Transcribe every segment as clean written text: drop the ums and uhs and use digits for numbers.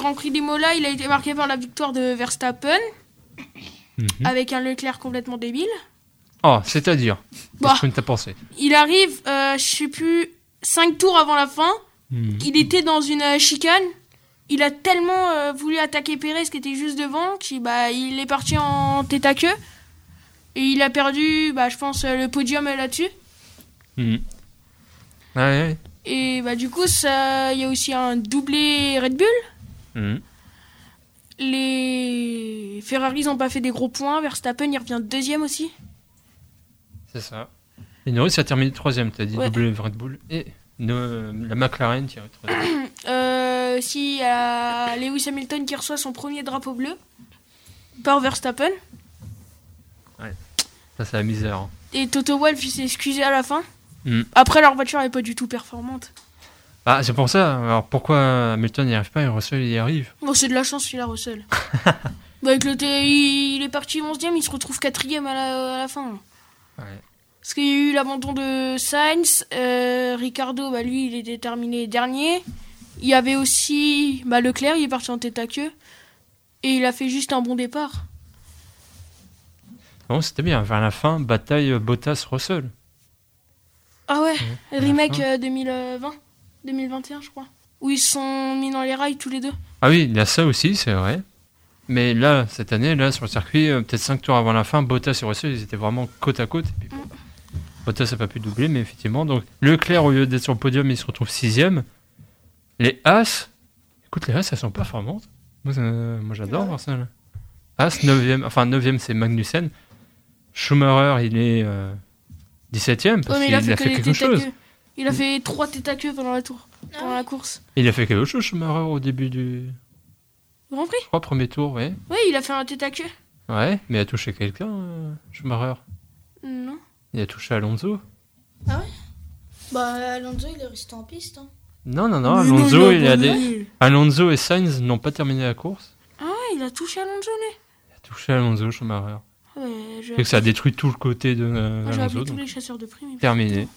Grand Prix d'Imola, il a été marqué par la victoire de Verstappen, avec un Leclerc complètement débile. Oh, c'est-à-dire qu'est-ce que t'as pensé? Il arrive, je sais plus, 5 tours avant la fin. Il était dans une chicane. Il a tellement voulu attaquer Pérez qui était juste devant qu'il est parti en tête à queue. Et il a perdu, je pense, le podium là-dessus. Ouais. Et du coup, il y a aussi un doublé Red Bull. Les Ferrari n'ont pas fait des gros points. Verstappen, il revient deuxième aussi. C'est ça. Et Norris a terminé troisième, t'as dit, doublé Red Bull. Et la McLaren qui a troisième. Il y a Lewis Hamilton qui reçoit son premier drapeau bleu par Verstappen. Ouais, ça c'est la misère. Hein. Et Toto Wolff il s'est excusé à la fin. Après, leur voiture n'est pas du tout performante. C'est pour ça. Alors pourquoi Hamilton n'y arrive pas et Russell y arrive? Bon, c'est de la chance, celui-là, Russell. Avec il est parti 11e, il se retrouve 4e à la fin. Ouais. Parce qu'il y a eu l'abandon de Sainz. Ricardo, lui, il était terminé dernier. Il y avait aussi Leclerc, il est parti en tête à queue. Et il a fait juste un bon départ. Bon, c'était bien. Vers la fin, bataille Bottas-Russell. Ah ouais, remake 2021, je crois. Où ils sont mis dans les rails tous les deux. Ah oui, il y a ça aussi, c'est vrai. Mais là, cette année, sur le circuit, peut-être 5 tours avant la fin, Bottas et Russell, ils étaient vraiment côte à côte. Et puis, Bottas n'a pas pu doubler, mais effectivement. Donc, Leclerc, au lieu d'être sur le podium, il se retrouve 6e. Les As, écoute, les As, elles sont performantes. Moi j'adore voir ça. Là. As, 9e, enfin 9e, c'est Magnussen. Schumacher, il est 17e, parce qu'il a fait quelque chose. Il a fait 3 têtes à queue pendant la course. Il a fait quelque chose, Schumacher, au début du Grand Prix. Je crois, premier tour, ouais. Oui, il a fait un tête à queue. Ouais, mais il a touché quelqu'un, Schumacher. Non. Il a touché Alonso. Ah ouais? Alonso, il est resté en piste. Hein. Non, Alonso, Alonso et Sainz n'ont pas terminé la course. Ah ouais, il a touché Alonso, lui. Il a touché Alonso, Schumacher. Ouais, que ça a détruit tout le côté de j'ai Alonso. appelé tous les chasseurs de primes. Terminé.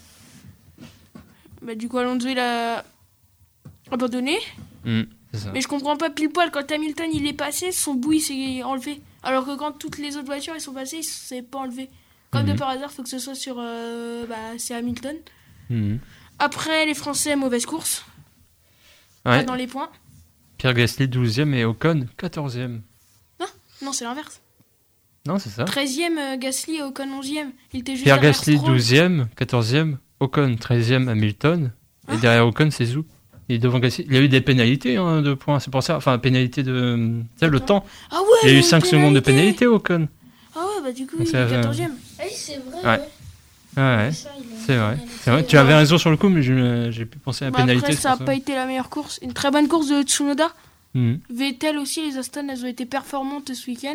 Du coup, Alonso, il a abandonné. C'est ça. Mais je comprends pas pile poil, quand Hamilton il est passé, son bout il s'est enlevé. Alors que quand toutes les autres voitures elles sont passées, il s'est pas enlevé. Comme de par hasard, il faut que ce soit sur c'est Hamilton. Après, les Français, mauvaise course. Ouais. Pas dans les points. Pierre Gasly 12e et Ocon 14e. Non, c'est l'inverse. Non, c'est ça. 13e Gasly et Ocon 11e. Il était juste Pierre Gasly Stroll. 12e, 14e, Ocon 13e, Hamilton. Et derrière Ocon, c'est Zhou. Et devant Gasly, il y a eu des pénalités de points, c'est pour ça. Enfin, pénalité de. Tu sais, le temps. Ah ouais, il y a eu 5 secondes de pénalité, Ocon. Ah ouais, du coup, il est 14e. Ah oui, c'est vrai. Ouais. Ouais, c'est vrai. Tu avais raison sur le coup, mais j'ai pu penser à la pénalité. Après, ça n'a pas été la meilleure course. Une très bonne course de Tsunoda. Vettel aussi, les Aston, elles ont été performantes ce week-end.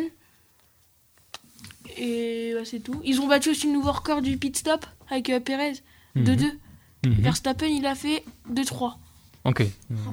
Et c'est tout. Ils ont battu aussi le nouveau record du pit stop avec Perez. 2-2. Verstappen, il a fait 2-3. Ok.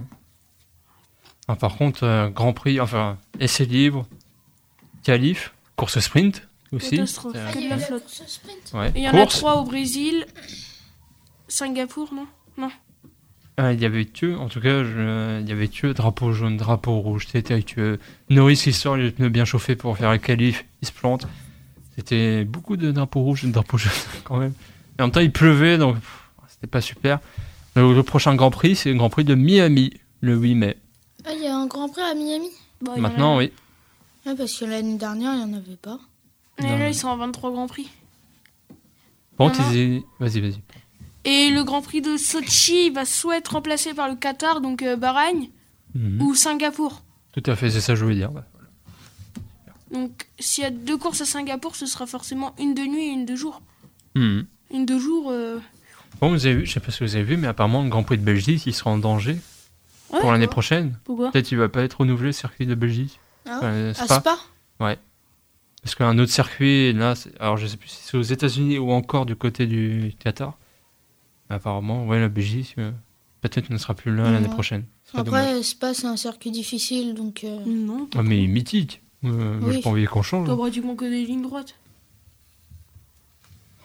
Par contre, Grand Prix, essai libre, qualif, course sprint aussi. Catastrophe. Que de la flotte. Ouais. Et il y en a 3 au Brésil. Singapour, non. Il y avait que, en tout cas, il y avait que drapeau jaune, drapeau rouge. C'était avec Norris qui sort les pneus bien chauffés pour faire la qualif, il se plante. C'était beaucoup de drapeaux rouges et de drapeaux jaunes quand même. Et en même temps, il pleuvait, donc c'était pas super. Le prochain Grand Prix, c'est le Grand Prix de Miami, le 8 mai. Ah, il y a un Grand Prix à Miami? Maintenant, oui. Ouais, parce que l'année dernière, il n'y en avait pas. Et là, ils sont en 23 Grands Prix. Bon, vas-y. Et le Grand Prix de Sochi va soit être remplacé par le Qatar, donc Bahreïn, ou Singapour. Tout à fait, c'est ça que je voulais dire. Donc, s'il y a 2 courses à Singapour, ce sera forcément une de nuit et une de jour. Une de jour... Bon, vous avez vu, je sais pas si vous avez vu, mais apparemment, le Grand Prix de Belgique, il sera en danger pour l'année prochaine. Pourquoi? Peut-être qu'il va pas être renouvelé, le circuit de Belgique. Spa? Ouais. Parce qu'un autre circuit, là, alors je sais plus si c'est aux États-Unis ou encore du côté du Qatar. Apparemment, la Belgique, peut-être ne sera plus là l'année prochaine. Après, Spa, c'est un circuit difficile, donc... Non. Mais mythique. Moi, j'ai pas envie qu'on change. T'as pratiquement que des lignes droites.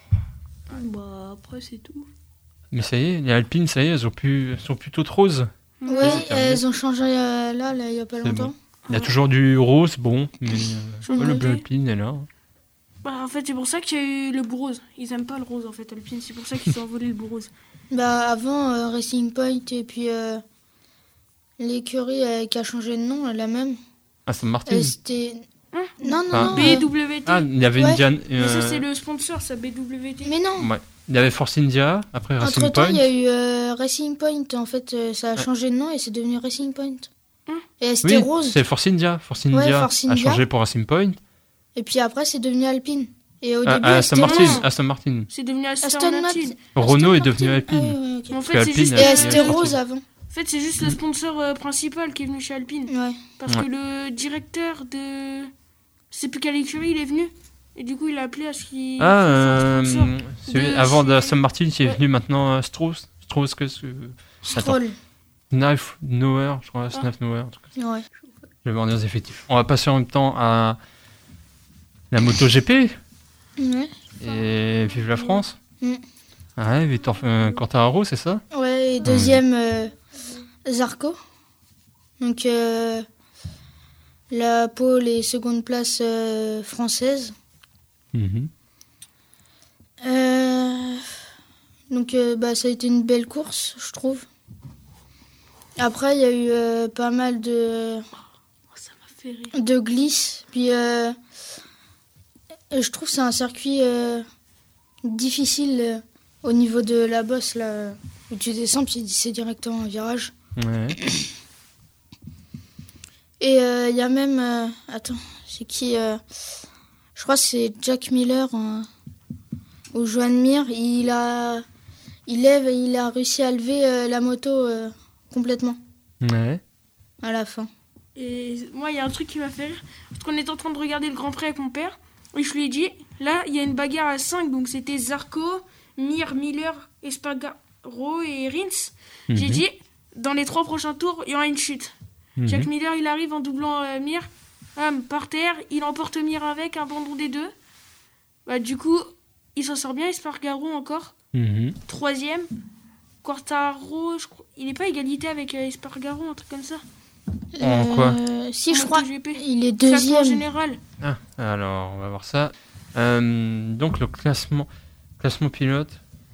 Après, c'est tout. Mais ça y est, les Alpines, elles sont plus toutes roses. Oui, c'est terminé. elles ont changé là, il y a pas C'est longtemps. bon. Il y a toujours du rose, bon, mais Jaune le rosé. bleu alpine est là. Bah, en fait, c'est pour ça qu'il y a eu le bout rose. Ils aiment pas le rose, en fait, Alpine. C'est pour ça qu'ils ont envolé le bout rose. Bah avant Racing Point et puis l'écurie qui a changé de nom, la même. Aston Martin. C'était Hein non non Ah. non. BWT. Ah, il y avait Ouais. Indian. Mais ça, c'est le sponsor, ça, BWT. Mais non. Ouais. Il y avait Force India, après Racing Entre temps, Point. il y a eu Racing Point. En fait, ça a Ouais. changé de nom et c'est devenu Racing Point. Hum. Et c'était Oui, rose. c'est Force India. Force India Force a India. changé pour Racing Point. Et puis après, c'est devenu Alpine. Et au Ah, début, Aston c'était Martin. rose. Aston Martin. C'est devenu Aston Aston Martin. Martin. Renault est Aston devenu Martin. Alpine. Ah, oui, ok. En Parce fait, que c'est Alpine juste. a Et été c'était sorti. rose avant. En fait, c'est juste le sponsor principal qui est venu chez Alpine. Ouais. Parce Ouais. que le directeur de. Je sais plus quelle écurie, il est venu. Et du coup, il a appelé à ce qu'il. Ah, qu'il soit sponsor. celui de avant chez- d'Aston Martin qui est Ouais. venu maintenant Strauss. Strauss, qu'est-ce que. Stroll. Knife Nowhere, je crois, Ah. Knife Nowhere. En tout cas. Ouais. Je vais voir les effectifs. On va passer en même temps à la MotoGP Ouais. et vive la France. Mm. Ouais, Victor Quartararo, c'est ça? Ouais, et deuxième, Zarco. Donc, la pole et seconde place française. Mhm. Donc, ça a été une belle course, je trouve. Après, il y a eu pas mal Oh, ça m'a fait rire. de glisses. Puis, je trouve que c'est un circuit difficile au niveau de la bosse, là, où tu descends, puis c'est directement un virage. Ouais. Et il y a même... attends, c'est qui je crois que c'est Jack Miller ou Joan Mir. Il a réussi à lever la moto complètement Ouais. à la fin. Et moi, il y a un truc qui m'a fait rire. Parce qu'on était en train de regarder le Grand Prix avec mon père. Et je lui ai dit, là, il y a une bagarre à 5. Donc, c'était Zarco, Mir, Miller, Espargaro et Rins. J'ai Mhm. dit, dans les 3 prochains tours, il y aura une chute. Mhm. Jack Miller, il arrive en doublant Mir. Par terre, il emporte Mir avec un abandon des deux. Bah, du coup, il s'en sort bien. Espargaro encore. Mhm. 3e. Quartaro, il n'est pas égalité avec Espargaro, un truc comme ça. En quoi Si, je En crois, MotoGP. il est Classement deuxième. général. Ah, alors, on va voir ça. Donc, le classement pilote.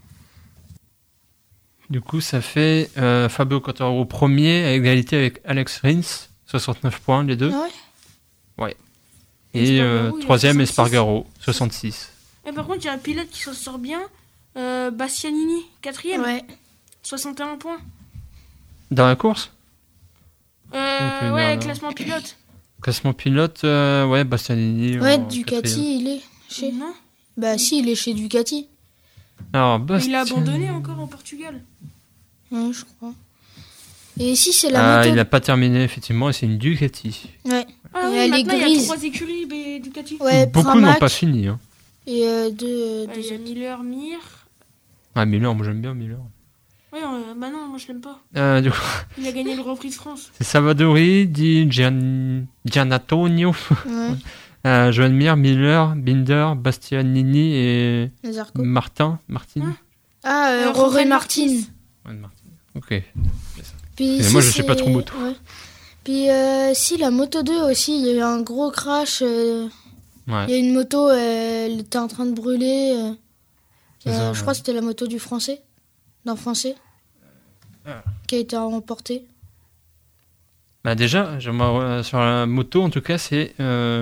Du coup, ça fait Fabio Quartararo premier, à égalité avec Alex Rins, 69 points les deux. Ah ouais. Et Espargaro, il a troisième, 66. Espargaro, 66. Et par contre, il y a un pilote qui s'en sort bien. Bastianini, 4e. Ouais. 61 points. Dans la course Ouais, non. classement pilote. Classement pilote, ouais, Bastianini. Ouais, en Ducati, quatrième. il est chez... Non. Bah si, il est chez Ducati. Alors, Mais il a Bastianini. abandonné encore en Portugal. Ouais, je crois. Et si, c'est la Ah, moto... il n'a pas terminé, effectivement, et c'est une Ducati. Ouais. Ah Et oui, elle est maintenant il y a grise. 3 écuries Ducati. Ouais, Beaucoup Pramac n'ont pas fini. Hein. et deux... Il y a Miller, Mir. Ah, Miller, moi j'aime bien Miller. Ouais, bah non, moi je l'aime pas. Du coup, Il a gagné le Grand Prix de France. c'est Salvadori, Di Gianantonio, Ouais, Joan Mir, Miller, Binder, Bastianini et Zarco. Martin. Ah, Jorge Rory Martin. Ouais, Martin. Ok. Puis Mais si, moi, je sais pas c'est- trop moto. ouais. Puis si, la moto 2 aussi, il y a eu un gros crash. Il Ouais. y a une moto, elle était en train de brûler. C'est ça, Je ouais. crois que c'était la moto du français. D'un français. Ah. Qui a été emportée. Bah déjà, sur la moto, en tout cas, c'est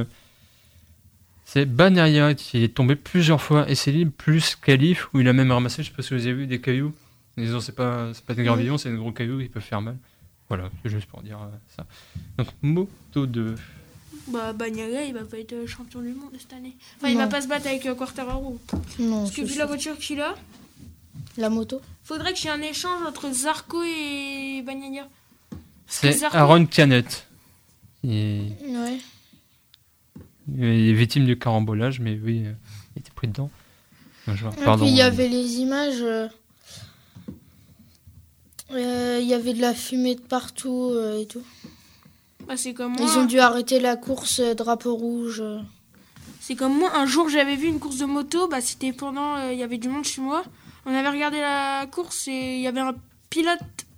Bagnaia qui est tombé plusieurs fois et c'est libre plus Calif où il a même ramassé, je sais pas si vous avez vu, des cailloux. Disons, c'est pas des gravillons, c'est des gros cailloux qui peuvent faire mal. Voilà, c'est juste pour dire ça. Donc, moto 2. Bah, Bagnaia, il va pas être champion du monde cette année. Enfin, il Non. va pas se battre avec Quartararo. Non, Parce que c'est vu sûr. la voiture qu'il a, La moto. faudrait qu'il y ait un échange entre Zarco et Bagnaia. C'est Zarco- Aaron Canet. Il Ouais. est victime du carambolage, mais oui, il était pris dedans. Non, Et pardon. puis il y avait les images. Il y avait de la fumée de partout et tout. Bah, c'est comme moi. Ils ont dû arrêter la course drapeau rouge. C'est comme moi, un jour j'avais vu une course de moto, bah c'était pendant, il y avait du monde chez moi. On avait regardé la course et il y avait un pilote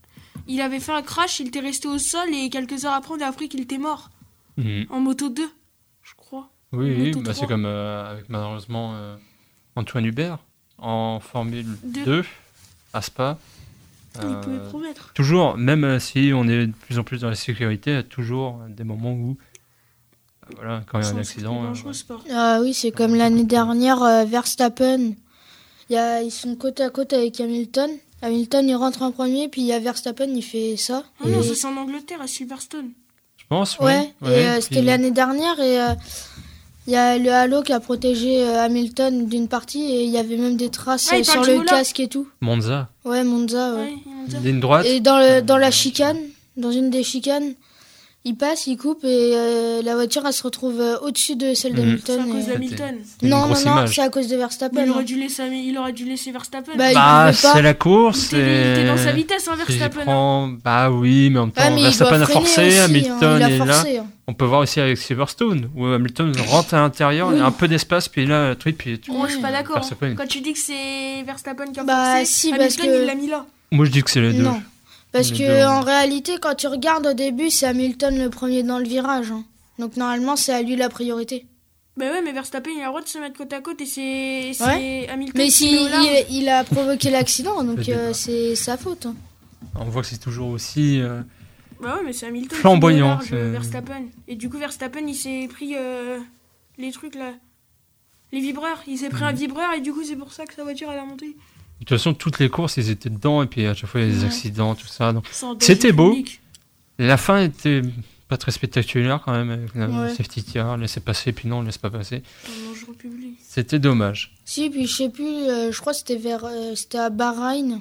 il avait fait un crash, il était resté au sol et quelques heures après, on a appris qu'il était mort. En moto 2, je crois. Oui, Moto c'est 3. comme avec malheureusement Antoine Hubert en Formule 2 à Spa. Il pouvait promettre. Toujours, même si on est de plus en plus dans la sécurité, il y a toujours des moments où, voilà, quand il y a un accident. Dangereux, ce sport. Ah oui, c'est comme l'année dernière, Verstappen. Ils sont côte à côte avec Hamilton. Hamilton, il rentre en premier, puis il y a Verstappen, il fait ça. Ah non, ça c'est en Angleterre, à Silverstone. Je pense, Ouais, oui. et c'était l'année dernière, et il y a le halo qui a protégé Hamilton d'une partie, et il y avait même des traces Ah, il sur parle le du Mola. casque et tout. Monza, Ouais, Monza, ouais. Ouais, il y a un ligne droite. Et dans la chicane, dans une des chicanes, il passe, il coupe, et la voiture, elle se retrouve au-dessus de celle C'est d'Hamilton. à cause et- d'Hamilton. Une Non, grosse non, image. c'est à cause de Verstappen. Il hein. aurait dû laisser Verstappen. Bah, il Bah, pouvait pas. c'est la course. il était dans sa vitesse, hein, Si j'y Verstappen. prends, bah oui, mais en même temps, Ouais, mais il Verstappen doit a freiner forcé, aussi, hein, Hamilton il a est là. forcé, hein. On peut voir aussi avec Silverstone, où Hamilton rentre à l'intérieur, il y a un peu d'espace, puis là, le truc, puis Moi, je suis pas d'accord. Verstappen. Quand tu dis que c'est Verstappen qui a Bah, forcé, si, parce Hamilton, que- il l'a mis là. Moi, je dis que c'est les deux. Non. Parce Les que deux, en réalité, quand tu regardes au début, c'est Hamilton le premier dans le virage. hein. Donc normalement, c'est à lui la priorité. Bah ouais, mais Verstappen, il a le droit de se mettre côte à côte et c'est Ouais. Hamilton Mais qui si met au large. il a provoqué l'accident, donc Le débat. c'est sa faute. hein. On voit que c'est toujours aussi. Bah ouais, mais c'est Hamilton Flamboyant, qui met au large, c'est- Verstappen. Et du coup, Verstappen, il s'est pris les trucs là. Les vibreurs. Il s'est pris un vibreur et du coup, c'est pour ça que sa voiture, elle a monté. De toute façon, toutes les courses, ils étaient dedans, et puis à chaque fois, il y a des Ouais. accidents, tout ça. Donc, C'est en danger C'était beau. public. la fin était pas très spectaculaire quand même, avec la Ouais. safety car, laisser passer, puis non, on laisse pas passer. C'est en dangereux public. C'était dommage. Si, puis je sais plus, je crois que c'était à Bahreïn.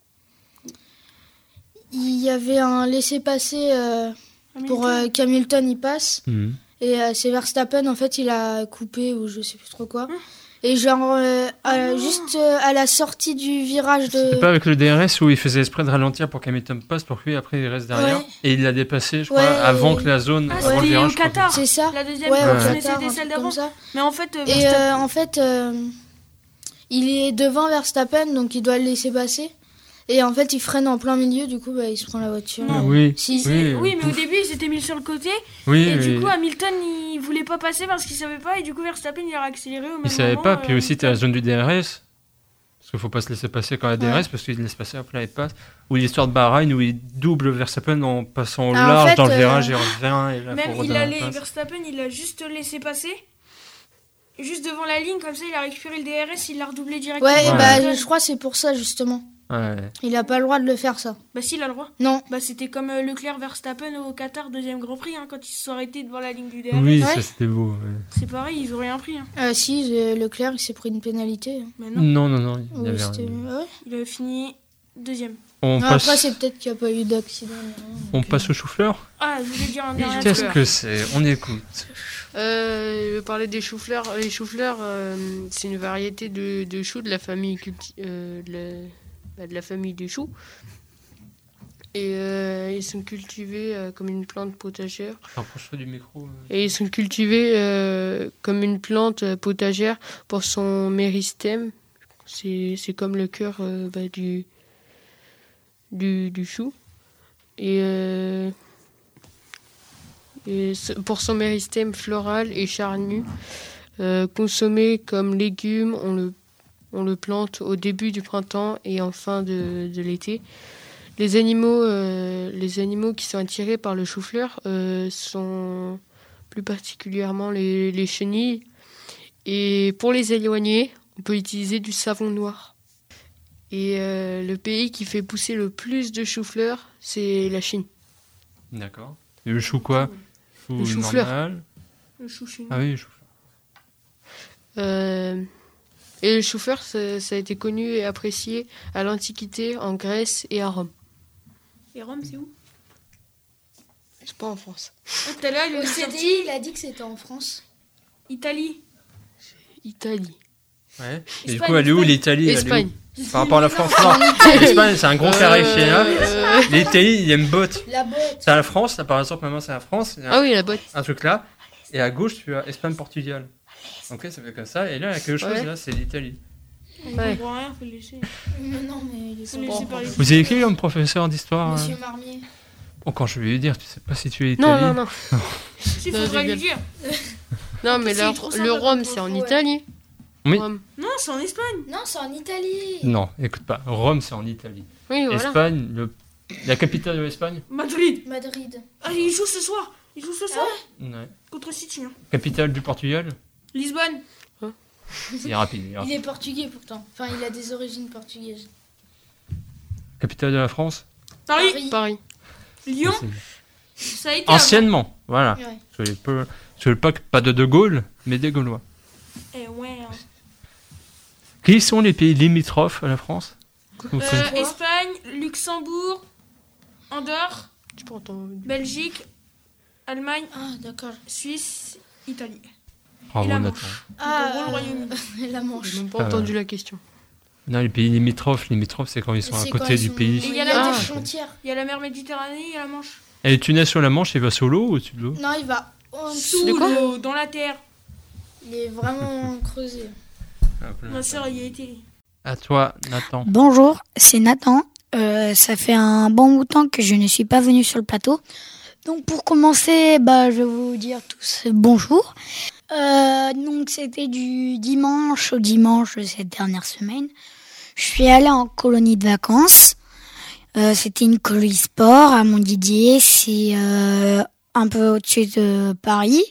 Il y avait un laissez-passer pour Hamilton. qu'Hamilton y passe. Mhm. Et c'est Verstappen, en fait, il a coupé ou je sais plus trop quoi. Et genre, juste à la sortie du virage C'était de... pas avec le DRS où il faisait exprès de ralentir pour qu'Hamilton passe, pour que lui, après, il reste derrière. Ouais. Et il l'a dépassé, je crois, Ouais, avant et- que la zone. Ah, avant le c'était virage, au je crois Qatar. C'est ça. La deuxième Ouais, course, au mais Qatar, c'était un celle truc d'avant. comme ça. Mais en fait, Et Verstappen. en fait, il est devant Verstappen, donc il doit le laisser passer. Et en fait, il freine en plein milieu, du coup, bah, il se prend la voiture. que- Oui, Si. Oui, mais au début, il s'était mis sur le côté. oui, Et du oui. coup, Hamilton, il voulait pas passer parce qu'il savait pas. Et du coup, Verstappen, il a accéléré au même Il savait moment, pas, puis aussi, t'as la Hamilton. zone du DRS. Parce qu'il faut pas se laisser passer quand il y a DRS, parce qu'il laisse passer, après, là, il passe. Ou l'histoire de Bahreïn, où il double Verstappen en passant au Ah, en large fait, dans le virage, il revient, et là, Même, faut il redonner la place. Verstappen, il a juste laissé passer. Juste devant la ligne, comme ça, il a récupéré le DRS, il l'a redoublé directement. Ouais, et Ouais. bah, je crois que c'est pour ça, justement. Ouais. Il a pas le droit de le faire, ça. Bah si, il a le droit. Non. Bah c'était comme Leclerc-Verstappen au Qatar, deuxième Grand Prix, hein, quand ils se sont arrêtés devant la ligne du DRS. Oui, Ouais. ça c'était beau. ouais. C'est pareil, ils ont rien pris. Hein. Si, Leclerc, il s'est pris une pénalité. Mais non, Non, il y Ouais, avait c'était- rien. ouais. il a fini deuxième. On Non, passe, Après, c'est peut-être qu'il n'y a pas eu d'accident. ni rien, on donc, passe au chou-fleur. Ah, je voulais dire un Oui, dernier je Qu'est-ce truc. que c'est On écoute. Je vais parler des choux-fleurs. Les choux-fleurs, c'est une variété de choux de la famille de la famille des choux. Et ils sont cultivés comme une plante potagère. Rapproche-toi du micro. Et ils sont cultivés comme une plante potagère pour son méristème. C'est comme le cœur du chou. Pour son méristème floral et charnu, consommé comme légume, on le plante au début du printemps et en fin de l'été. Les animaux qui sont attirés par le chou-fleur sont plus particulièrement les chenilles. Et pour les éloigner, on peut utiliser du savon noir. Et le pays qui fait pousser le plus de chou-fleur, c'est la Chine. D'accord. Et le chou quoi Chou Le chou-fleur. normal. Le chou chez nous. Ah oui, le chou-fleur. Et le chou-fleur, ça a été connu et apprécié à l'Antiquité, en Grèce et à Rome. Et Rome, c'est où? C'est pas en France. Ah, tout à l'heure, il Au est CDI, sorti. il a dit que c'était en France. Italie. Italie. Ouais. Et du Espagne, coup, elle est où Espagne. l'Italie elle est où Espagne. Par rapport à la France, non. L'Espagne, c'est un gros carré là. L'Italie, il y a une botte. La botte. C'est la France, là, par exemple, maintenant c'est la France. Il y a Ah oui, la botte. un truc là. Et à gauche, tu as Espagne-Portugal. Ok, ça fait comme ça. Et là, il y a quelque chose Ouais. là, c'est l'Italie. Il Ouais. comprend rien, faut le laisser. Non, mais il est Faut le laisser parler. Vous avez qui comme professeur d'histoire Monsieur Marmier. Oh, quand je vais lui dire, tu sais pas si tu es Non, Italie. non. Si, Non, faudrait je lui rigole. dire. Non, mais C'est trop sympa le Rhum, comme c'est en prof, ouais. Italie. Oui. Rome. Non, c'est en Espagne. Non, c'est en Italie. Non, écoute pas. Rome, c'est en Italie. Oui, voilà. Espagne, la capitale de l'Espagne Madrid. Madrid. Ah, il joue ce soir. Il joue ce soir Ouais. contre City. Hein. Capitale du Portugal Lisbonne. C'est rapide. Il est portugais pourtant. Enfin, il a des origines portugaises. Capitale de la France Paris. Paris. Lyon. C'est- Ça a été. Anciennement, voilà. Ouais. Je veux pas de Gaulle, mais des Gaulois. Eh ouais. Hein. Qui sont les pays limitrophes à la France Vous connaissez Quoi Espagne, Luxembourg, Andorre, Tu peux entendre. Belgique, Allemagne, Ah, d'accord. Suisse, Italie. Bravo, Et la Nathan. Manche. Ah, Le Royaume-Uni. la Manche. J'ai même pas entendu la question. Non, les pays limitrophes, c'est quand ils sont à C'est quand côté ils du sont- pays. Il y Ah. a des frontières. Il y a la mer Méditerranée, il y a la Manche. Et tu nais sur la Manche, il va sous l'eau ou au-dessus de l'eau Non, il va en Sous dessous. quoi l'eau, dans la terre. Il est vraiment creusé. Ma soeur y a été. À toi, Nathan. Bonjour, c'est Nathan. Ça fait un bon bout de temps que je ne suis pas venu sur le plateau. Donc pour commencer, je vais vous dire tous bonjour. Donc c'était du dimanche au dimanche de cette dernière semaine. Je suis allée en colonie de vacances. C'était une colonie sport à Montdidier. C'est un peu au-dessus de Paris.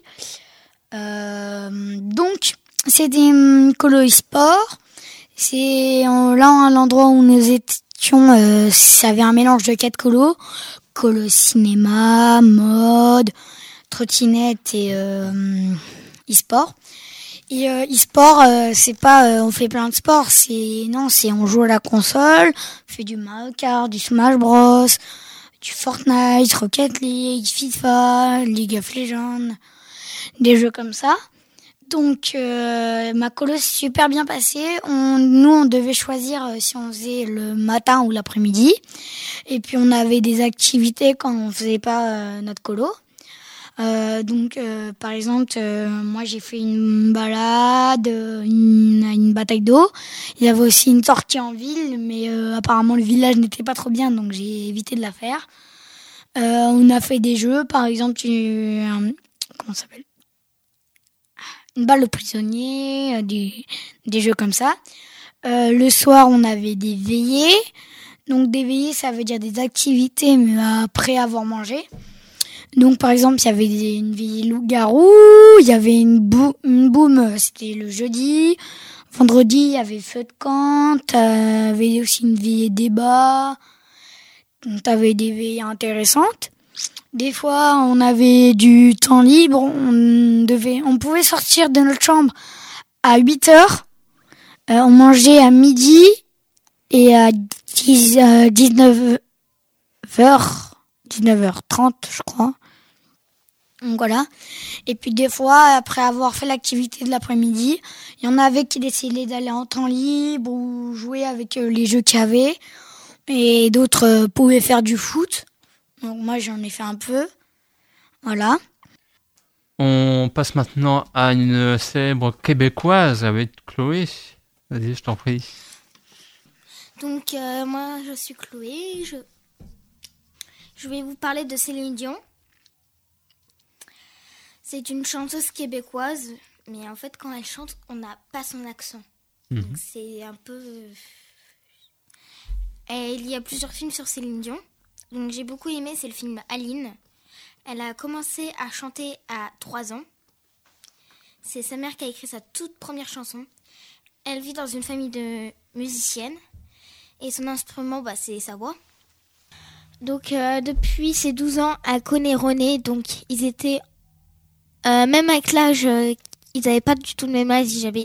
Donc c'était une colonie sport. C'est là l'endroit où nous étions, ça avait un mélange de 4 colos. Colo cinéma, mode, trottinette et e-sport. Et e-sport, c'est pas on fait plein de sports, c'est on joue à la console, on fait du Mario Kart, du Smash Bros, du Fortnite, Rocket League, FIFA, League of Legends, des jeux comme ça. Donc ma colo s'est super bien passée. Nous on devait choisir si on faisait le matin ou l'après-midi. Et puis on avait des activités quand on faisait pas notre colo. Donc par exemple moi j'ai fait une balade, une bataille d'eau. Il y avait aussi une sortie en ville, mais apparemment le village n'était pas trop bien, donc j'ai évité de la faire. On a fait des jeux, par exemple comment ça s'appelle, une balle au prisonnier, des jeux comme ça. Le soir, on avait des veillées. Donc des veillées, ça veut dire des activités, mais après avoir mangé. Donc par exemple, il y avait une veillée loup-garou, il y avait une boum, c'était le jeudi. Vendredi, il y avait feu de camp, t'avais aussi une veillée débat. Donc t'avais des veillées intéressantes. Des fois, on avait du temps libre, on pouvait sortir de notre chambre à 8h, on mangeait à midi et à 19h30, je crois. Donc voilà. Et puis des fois, après avoir fait l'activité de l'après-midi, il y en avait qui décidaient d'aller en temps libre ou jouer avec les jeux qu'il y avait. Et d'autres pouvaient faire du foot. Donc moi, j'en ai fait un peu. Voilà. On passe maintenant à une célèbre québécoise avec Chloé. Vas-y, je t'en prie. Donc moi je suis Chloé, je vais vous parler de Céline Dion. C'est une chanteuse québécoise, mais en fait quand elle chante, on n'a pas son accent. Donc c'est un peu... Et il y a plusieurs films sur Céline Dion. Donc j'ai beaucoup aimé, c'est le film Aline. Elle a commencé à chanter à 3 ans. C'est sa mère qui a écrit sa toute première chanson. Elle vit dans une famille de musiciennes. Et son instrument, c'est sa voix. Donc, depuis ses 12 ans, elle connaît René. Donc, ils étaient... même avec l'âge, ils n'avaient pas du tout le même âge. Ils avaient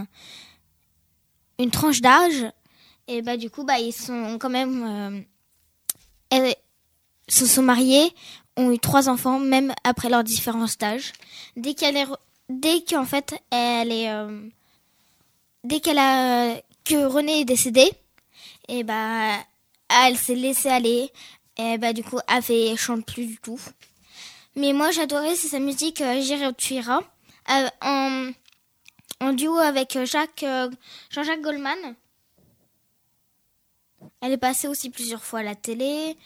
une tranche d'âge. Et du coup, ils sont quand même... elles se sont mariées, ont eu 3 enfants, même après leurs différents stages. Dès qu'en fait, dès que René est décédé, et elle s'est laissée aller. Et du coup, elle chante plus du tout. Mais moi, j'adorais, c'est sa musique J'irai où tu iras. en duo avec Jean-Jacques Goldman. Elle est passée aussi plusieurs fois à la télé.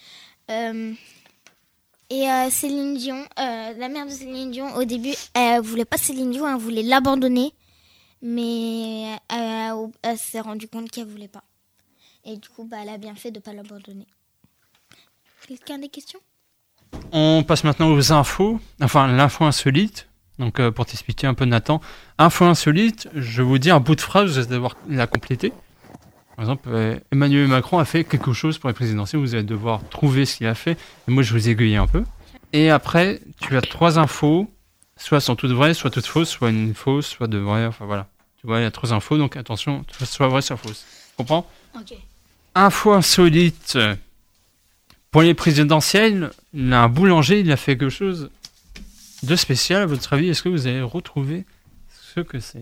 Et Céline Dion, la mère de Céline Dion, au début, elle voulait pas Céline Dion, elle voulait l'abandonner. Mais elle s'est rendue compte qu'elle voulait pas. Et du coup, elle a bien fait de pas l'abandonner. Quelqu'un a des questions ? On passe maintenant aux infos, enfin l'info insolite. Donc pour t'expliquer un peu Nathan, info insolite, je vais vous dire un bout de phrase, vous allez devoir la compléter. Par exemple, Emmanuel Macron a fait quelque chose pour les présidentielles, vous allez devoir trouver ce qu'il a fait. Et moi je vais vous aiguiller un peu. Et après, tu as 3 infos, soit sont toutes vraies, soit toutes fausses, soit une fausse, soit de vraies, enfin voilà. Tu vois, il y a 3 infos, donc attention, soit vrai, soit fausse. Tu comprends ? Ok. Info insolite. Pour les présidentielles, un boulanger, il a fait quelque chose de spécial. À votre avis, est-ce que vous avez retrouvé ce que c'est ?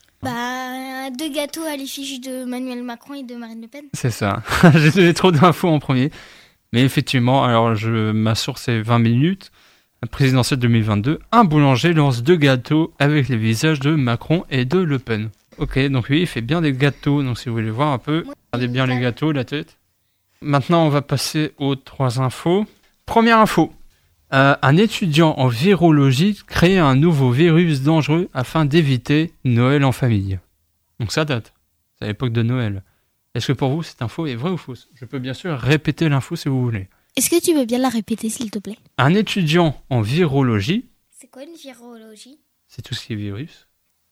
2 gâteaux à l'effigie de Emmanuel Macron et de Marine Le Pen. C'est ça. J'ai donné trop d'infos en premier. Mais effectivement, alors ma source est 20 minutes. La présidentielle 2022, un boulanger lance 2 gâteaux avec les visages de Macron et de Le Pen. Ok, donc lui, il fait bien des gâteaux. Donc si vous voulez voir un peu, regardez bien les gâteaux, la tête. Maintenant, on va passer aux 3 infos. Première info. Un étudiant en virologie crée un nouveau virus dangereux afin d'éviter Noël en famille. Donc ça date. C'est à l'époque de Noël. Est-ce que pour vous, cette info est vraie ou fausse ? Je peux bien sûr répéter l'info si vous voulez. Est-ce que tu veux bien la répéter, s'il te plaît ? Un étudiant en virologie, C'est quoi une virologie ? c'est tout ce qui est virus,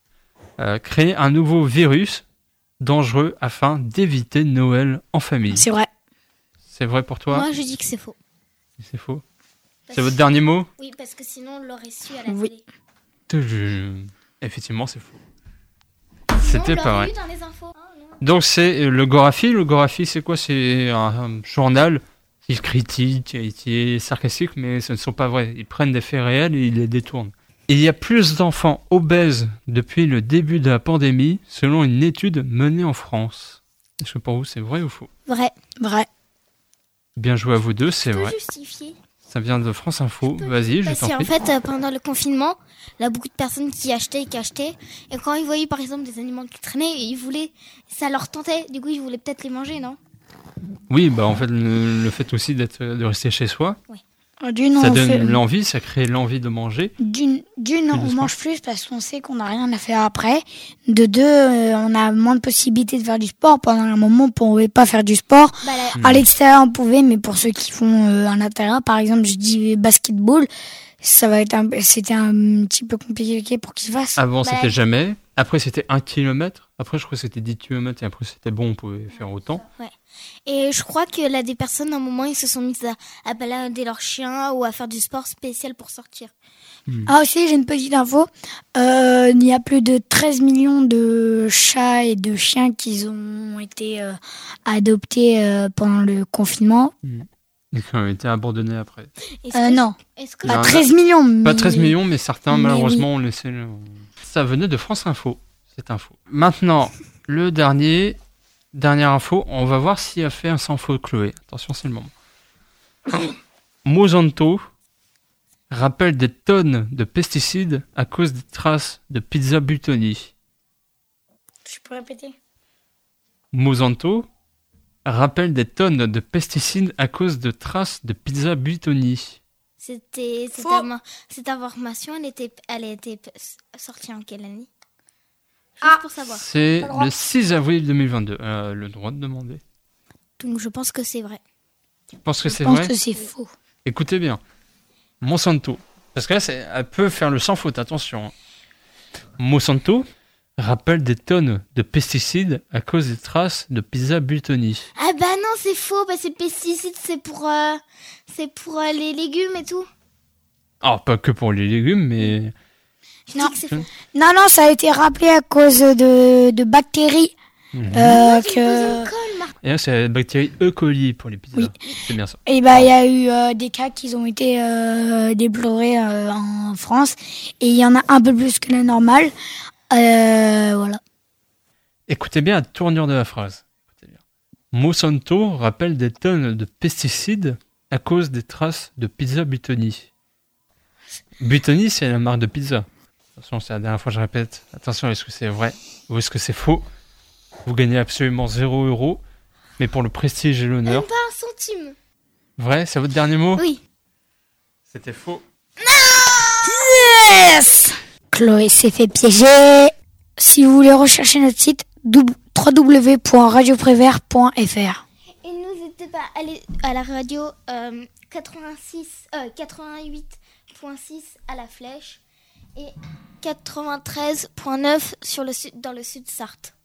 crée un nouveau virus dangereux afin d'éviter Noël en famille. C'est vrai. C'est vrai pour toi ? Moi, je dis que c'est faux. C'est faux. C'est votre dernier mot ? Oui, parce que sinon, on l'aurait su à la Oui. télé. Effectivement, c'est faux. Sinon, C'était on pas l'aurait vrai. eu dans les infos. Ah, non. Donc c'est le Gorafi. Le Gorafi, c'est quoi ? C'est un journal qui critique, qui est sarcastique, mais ce ne sont pas vrais. Ils prennent des faits réels et ils les détournent. Il y a plus d'enfants obèses depuis le début de la pandémie, selon une étude menée en France. Est-ce que pour vous, c'est vrai ou faux ? Vrai. Vrai. Bien joué à vous deux, c'est Je peux vrai. justifier. Ça vient de France Info. Vas-y, je Parce t'en qu'en prie. fait, pendant le confinement, il y a beaucoup de personnes qui achetaient. Et quand ils voyaient, par exemple, des animaux qui traînaient, ils voulaient, ça leur tentait. Du coup, ils voulaient peut-être les manger, non ? Oui, en fait, le fait aussi de rester chez soi, D'une, ça on donne fait- l'envie, ça crée l'envie de manger. D'une, on doucement. mange plus parce qu'on sait qu'on n'a rien à faire après. De 2, on a moins de possibilités de faire du sport. Pendant un moment, on pouvait pas faire du sport. À l'extérieur, on pouvait, mais pour ceux qui font à l'intérieur, par exemple, je dis basketball, c'était un petit peu compliqué pour qu'ils se fassent. Avant, Bah, c'était jamais. Après, c'était 1 kilomètre. Après, je crois que c'était 10 km. Et après, c'était bon, on pouvait faire autant. Et je crois que là, des personnes, à un moment, ils se sont mis à balader leurs chiens ou à faire du sport spécial pour sortir. Ah aussi, j'ai une petite info. Il y a plus de 13 millions de chats et de chiens qui ont été adoptés pendant le confinement. Et qui ont été abandonnés après. Non, Est-ce que Non, pas 13 millions. Pas mais- 13 millions, mais certains, mais malheureusement, ont laissé... Ça venait de France Info, cette info. Maintenant, le dernière info, on va voir s'il a fait un sans faute, Chloé. Attention, c'est le moment. Monsanto rappelle des tonnes de pesticides à cause des traces de pizza Buitoni. Je peux répéter. Monsanto rappelle des tonnes de pesticides à cause de traces de pizza Buitoni. cette information, elle a été sortie en quelle année ? Juste pour savoir. C'est Pas le droit. le 6 avril 2022. Le droit de demander. Donc je pense que c'est vrai. Je pense que Je c'est pense vrai. que c'est faux. Écoutez bien. Monsanto. Parce que là, elle peut faire le sans faute, attention. Monsanto rappelle des tonnes de pesticides à cause des traces de pizza Buitoni. Ah bah non, c'est faux. Bah, ces pesticides, c'est pour les légumes et tout. Alors, pas que pour les légumes, mais... Je Non. dis que c'est faux. Non, ça a été rappelé à cause de bactéries. Que... Et là, c'est la bactérie E. coli pour les pizzas. Oui. C'est bien ça. Et il y a eu des cas qui ont été déplorés en France. Et il y en a un peu plus que la normale. Voilà. Écoutez bien la tournure de la phrase. Écoutez bien. Monsanto rappelle des tonnes de pesticides à cause des traces de pizza Buitoni. Buitoni, c'est la marque de pizza. attention, c'est la dernière fois que je répète, attention, est-ce que c'est vrai ou est-ce que c'est faux? Vous gagnez absolument 0 €, mais pour le prestige et l'honneur. Même pas un centime. Vrai, c'est votre dernier mot? Oui. C'était faux. Yes! Chloé s'est fait piéger. Si vous voulez rechercher notre site, www.radioprévert.fr. Et n'hésitez pas à aller à la radio 88.6 à la Flèche et 93.9 dans le sud Sarthe.